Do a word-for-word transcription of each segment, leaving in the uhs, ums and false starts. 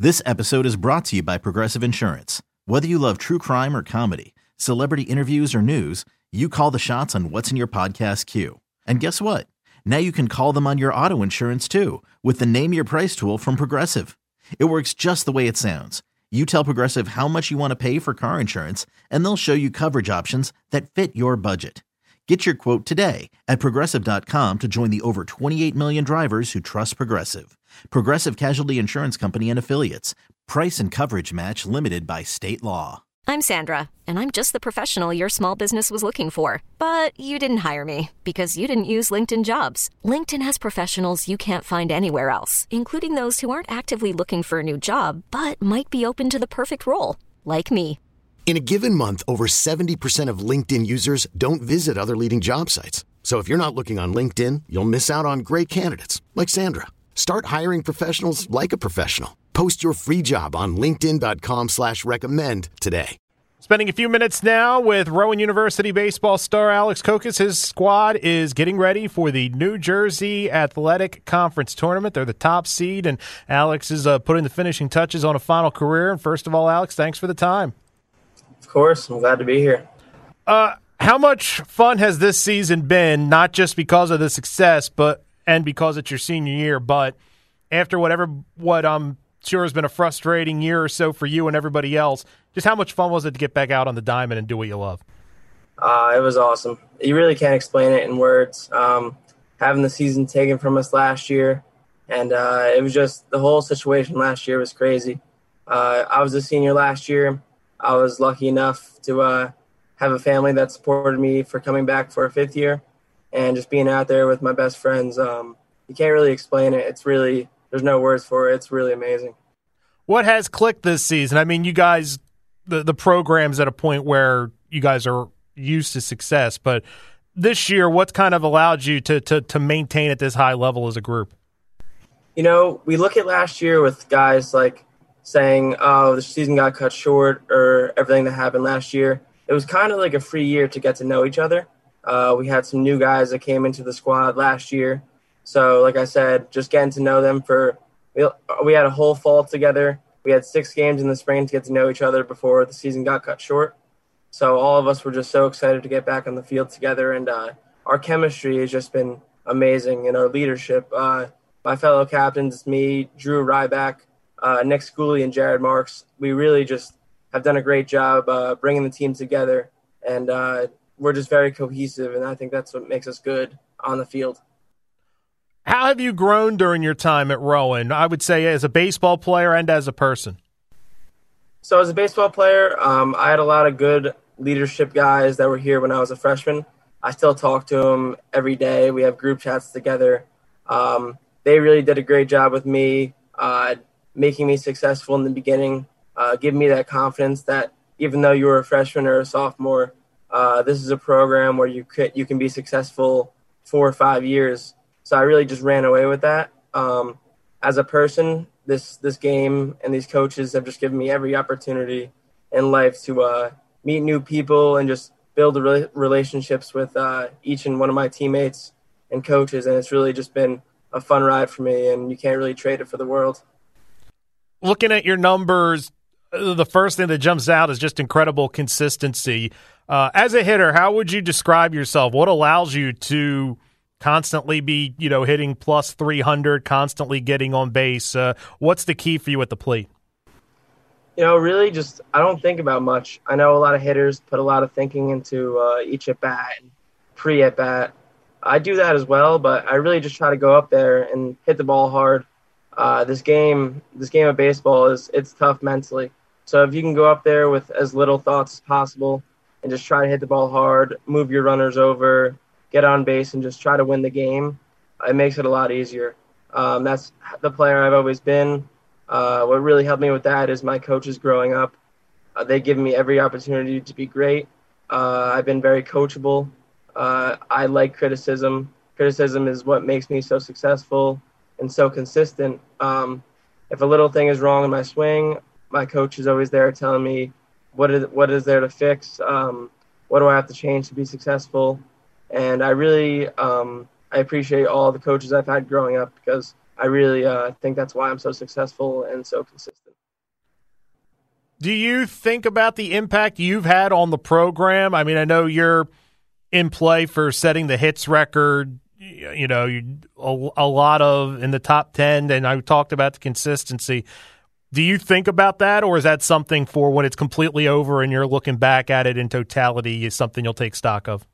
This episode is brought to you by Progressive Insurance. Whether you love true crime or comedy, celebrity interviews or news, you call the shots on what's in your podcast queue. And guess what? Now you can call them on your auto insurance too with the Name Your Price tool from Progressive. It works just the way it sounds. You tell Progressive how much you want to pay for car insurance, and they'll show you coverage options that fit your budget. Get your quote today at Progressive dot com to join the over twenty-eight million drivers who trust Progressive. Progressive Casualty Insurance Company and Affiliates. Price and coverage match limited by state law. I'm Sandra, and I'm just the professional your small business was looking for. But you didn't hire me because you didn't use LinkedIn Jobs. LinkedIn has professionals you can't find anywhere else, including those who aren't actively looking for a new job, but might be open to the perfect role, like me. In a given month, over seventy percent of LinkedIn users don't visit other leading job sites. So if you're not looking on LinkedIn, you'll miss out on great candidates like Sandra. Start hiring professionals like a professional. Post your free job on linkedin dot com slash recommend today. Spending a few minutes now with Rowan University baseball star Alex Kokos. His squad is getting ready for the New Jersey Athletic Conference Tournament. They're the top seed, and Alex is uh, putting the finishing touches on a final career. And first of all, Alex, thanks for the time. Of course. I'm glad to be here. Uh, how much fun has this season been, not just because of the success, but and because it's your senior year, but after whatever what I'm sure has been a frustrating year or so for you and everybody else, just how much fun was it to get back out on the diamond and do what you love? Uh, it was awesome. You really can't explain it in words. Um, having the season taken from us last year, and uh, it was just the whole situation last year was crazy. Uh, I was a senior last year. I was lucky enough to uh, have a family that supported me for coming back for a fifth year, and just being out there with my best friends. Um, you can't really explain it. It's really, there's no words for it. It's really amazing. What has clicked this season? I mean, you guys, the, the program's at a point where you guys are used to success, but this year, what's kind of allowed you to, to, to maintain at this high level as a group? You know, we look at last year with guys like saying, oh, the season got cut short or everything that happened last year. It was kind of like a free year to get to know each other. Uh, we had some new guys that came into the squad last year. So, like I said, just getting to know them for we, – we had a whole fall together. We had six games in the spring to get to know each other before the season got cut short. So all of us were just so excited to get back on the field together. And uh, our chemistry has just been amazing, and our leadership. Uh, my fellow captains, me, Drew Ryback, uh, Nick Schooley, and Jared Marks, we really just have done a great job uh, bringing the team together. And uh, we're just very cohesive, and I think that's what makes us good on the field. How have you grown during your time at Rowan, I would say as a baseball player and as a person? So as a baseball player, um, I had a lot of good leadership guys that were here when I was a freshman. I still talk to them every day. We have group chats together. Um, they really did a great job with me, uh, making me successful in the beginning, uh, giving me that confidence that even though you were a freshman or a sophomore, uh, this is a program where you could, you can be successful four or five years. So I really just ran away with that. Um, as a person, this this game and these coaches have just given me every opportunity in life to uh, meet new people and just build re- relationships with uh, each and one of my teammates and coaches. And it's really just been a fun ride for me, and you can't really trade it for the world. Looking at your numbers, the first thing that jumps out is just incredible consistency. Uh, as a hitter, how would you describe yourself? What allows you to constantly be, you know, hitting plus three hundred, constantly getting on base? Uh, what's the key for you at the plate? You know, really just I don't think about much. I know a lot of hitters put a lot of thinking into uh, each at-bat and pre-at-bat. I do that as well, but I really just try to go up there and hit the ball hard. Uh, this game, this game of baseball, is it's tough mentally. So if you can go up there with as little thoughts as possible and just try to hit the ball hard, move your runners over, get on base, and just try to win the game, it makes it a lot easier. Um, that's the player I've always been. Uh, what really helped me with that is my coaches growing up. Uh, they give me every opportunity to be great. Uh, I've been very coachable. Uh, I like criticism. Criticism is what makes me so successful and so consistent. Um, if a little thing is wrong in my swing, my coach is always there telling me what is what is there to fix, um, what do I have to change to be successful. And I really um, I appreciate all the coaches I've had growing up, because I really uh, think that's why I'm so successful and so consistent. Do you think about the impact you've had on the program? I mean, I know you're in play for setting the hits record, you know, you, a, a lot of in the top ten, and I talked about the consistency. Do you think about that, or is that something for when it's completely over and you're looking back at it in totality, is something you'll take stock of?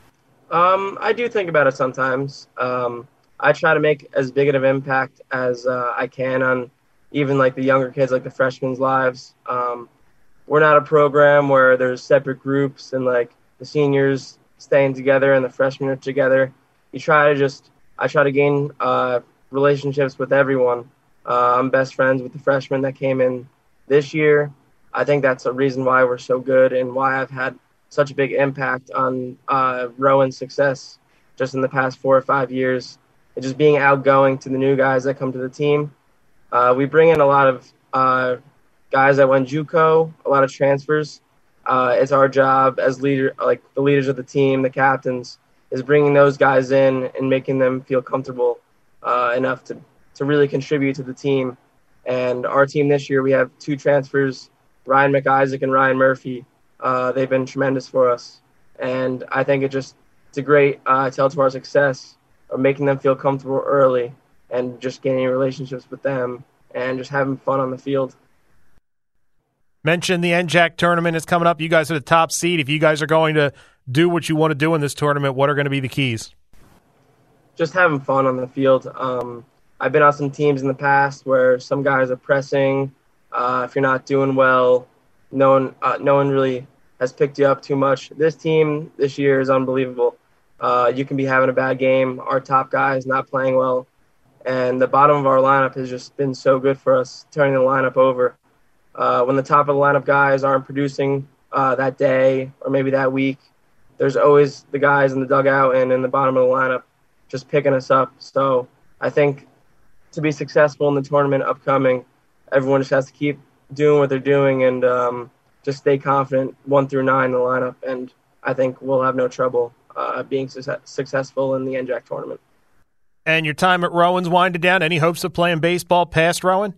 Um, I do think about it sometimes. Um, I try to make as big of an impact as uh, I can on even like the younger kids, like the freshmen's lives. Um, we're not a program where there's separate groups and like the seniors staying together and the freshmen are together. You try to just, I try to gain uh, relationships with everyone. Uh, I'm best friends with the freshmen that came in this year. I think that's a reason why we're so good and why I've had such a big impact on uh, Rowan's success just in the past four or five years. And just being outgoing to the new guys that come to the team. Uh, we bring in a lot of uh, guys that went JUCO, a lot of transfers. Uh, it's our job as leader, like the leaders of the team, the captains, is bringing those guys in and making them feel comfortable uh, enough to, to really contribute to the team. And our team this year, we have two transfers, Ryan McIsaac and Ryan Murphy. Uh, they've been tremendous for us. And I think it just it's a great uh, tell to our success of making them feel comfortable early and just gaining relationships with them and just having fun on the field. Mentioned the N J A C tournament is coming up. You guys are the top seed. If you guys are going to do what you want to do in this tournament, what are going to be the keys? Just having fun on the field. Um, I've been on some teams in the past where some guys are pressing. Uh, if you're not doing well, no one, uh, no one really has picked you up too much. This team this year is unbelievable. Uh, you can be having a bad game. Our top guy is not playing well. And the bottom of our lineup has just been so good for us, turning the lineup over. Uh, when the top of the lineup guys aren't producing uh, that day or maybe that week, there's always the guys in the dugout and in the bottom of the lineup just picking us up. So I think to be successful in the tournament upcoming, everyone just has to keep doing what they're doing and um, just stay confident one through nine in the lineup. And I think we'll have no trouble uh, being su- successful in the N J A C tournament. And your time at Rowan's winding down. Any hopes of playing baseball past Rowan?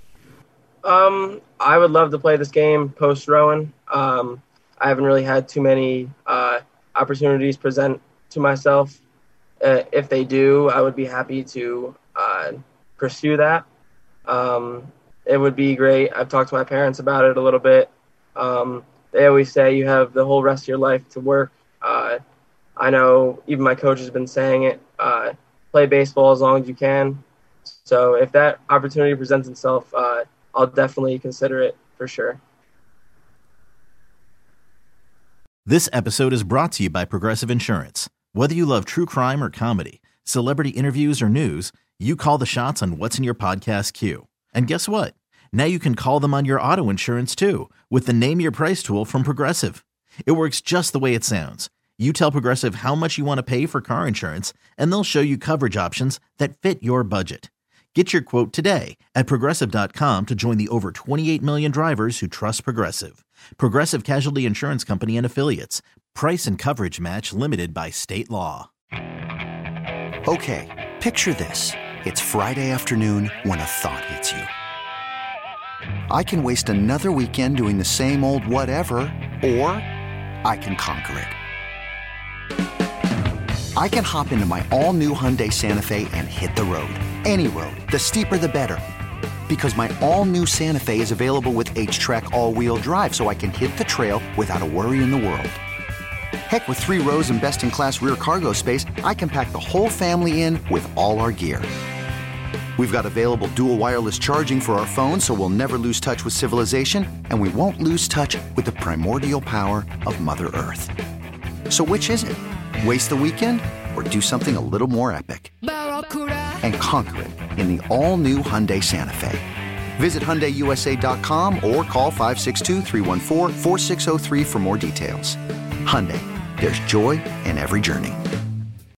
Um, I would love to play this game post Rowan. Um, I haven't really had too many uh, opportunities present to myself. Uh, if they do, I would be happy to uh, pursue that. Um, it would be great. I've talked to my parents about it a little bit. Um, they always say you have the whole rest of your life to work. Uh, I know even my coach has been saying it. Uh, play baseball as long as you can. So if that opportunity presents itself, uh, I'll definitely consider it for sure. This episode is brought to you by Progressive Insurance. Whether you love true crime or comedy, celebrity interviews or news, you call the shots on what's in your podcast queue. And guess what? Now you can call them on your auto insurance too with the Name Your Price tool from Progressive. It works just the way it sounds. You tell Progressive how much you want to pay for car insurance, and they'll show you coverage options that fit your budget. Get your quote today at Progressive dot com to join the over twenty-eight million drivers who trust Progressive. Progressive Casualty Insurance Company and Affiliates. Price and coverage match limited by state law. Okay, picture this. It's Friday afternoon when a thought hits you. I can waste another weekend doing the same old whatever, or I can conquer it. I can hop into my all-new Hyundai Santa Fe and hit the road. Any road. The steeper, the better. Because my all-new Santa Fe is available with H-Track all-wheel drive, so I can hit the trail without a worry in the world. Heck, with three rows and best-in-class rear cargo space, I can pack the whole family in with all our gear. We've got available dual wireless charging for our phones, so we'll never lose touch with civilization, and we won't lose touch with the primordial power of Mother Earth. So which is it? Waste the weekend or do something a little more epic? And conquer it in the all-new Hyundai Santa Fe. Visit Hyundai U S A dot com or call five six two, three one four, four six zero three for more details. Hyundai, there's joy in every journey.